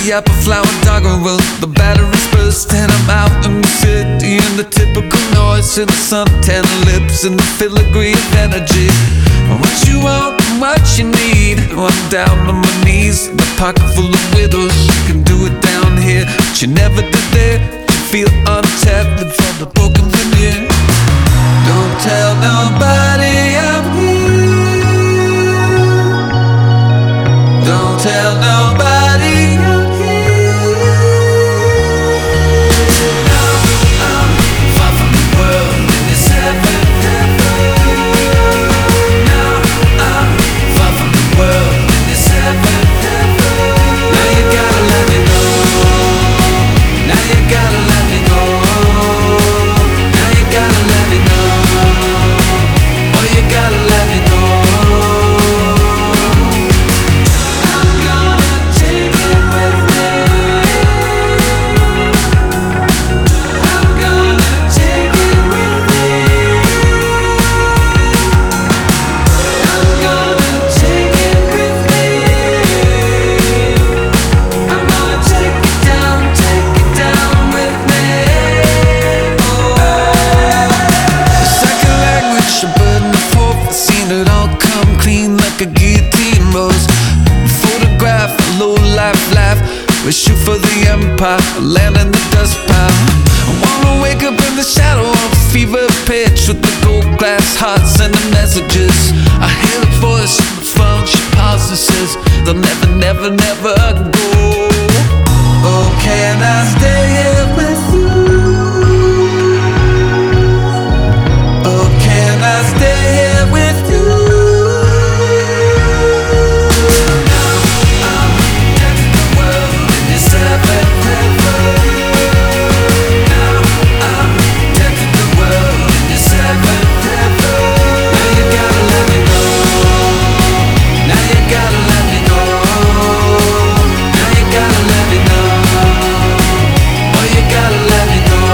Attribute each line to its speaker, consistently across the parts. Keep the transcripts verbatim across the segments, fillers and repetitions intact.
Speaker 1: the apple flower dogger. Well, the battery's burst and I'm out in the city, and the typical noise in the suntan lips and the filigree of energy. What you want and what you need. Oh, I'm down on my knees in a pocket full of widows. You can do it down here, but you never did there. You feel untapped and from the broken veneer. Don't tell nobody I'm here. Don't tell nobody I'm here. Now I'm far from the world in this heaven, heaven. Now I'm far from the world in this heaven, heaven. Now you gotta let me know. Now you gotta let me know. Now you gotta let me know. Oh, you gotta let me know. I'm gonna take it with me. I'm gonna take it with me. I'm gonna take it with me. I'm gonna take it down, take it down with me. The second language, a bird and a fourth. I've seen it all come clean like a guillotine rose. Photograph, a low life laugh. We shoot for the empire, land in the dust pile. I wanna wake up in the shadow of a fever pitch with the gold glass heart sending messages. I hear the voice on the phone, she pauses, says they'll never, never, never go. Oh, can I stay here with you? Oh, can I stay here with you? Now I'm dancing the world in this heaven, heaven. Now I'm dancing the world in this heaven, heaven. Now you gotta let me know. Now you gotta let me know. Now you gotta let me know. Oh, you gotta let me know.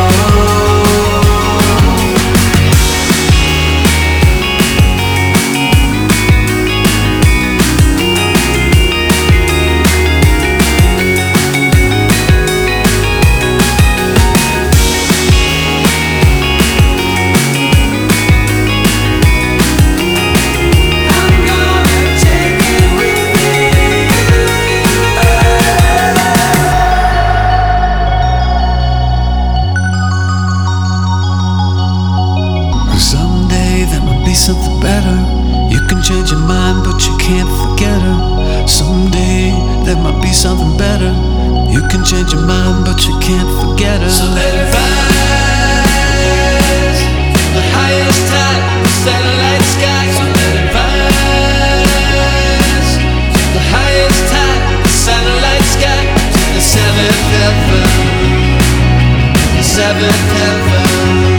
Speaker 1: I'm gonna take it with me. Someday there might be something better. You can change your mind, but you can't forget her. Someday there might be something better. You can change your mind, but you can't forget her. So let it rise, the highest tide, the satellite sky. So let it rise, the highest tide, the satellite sky. To the seventh heaven, the seventh heaven.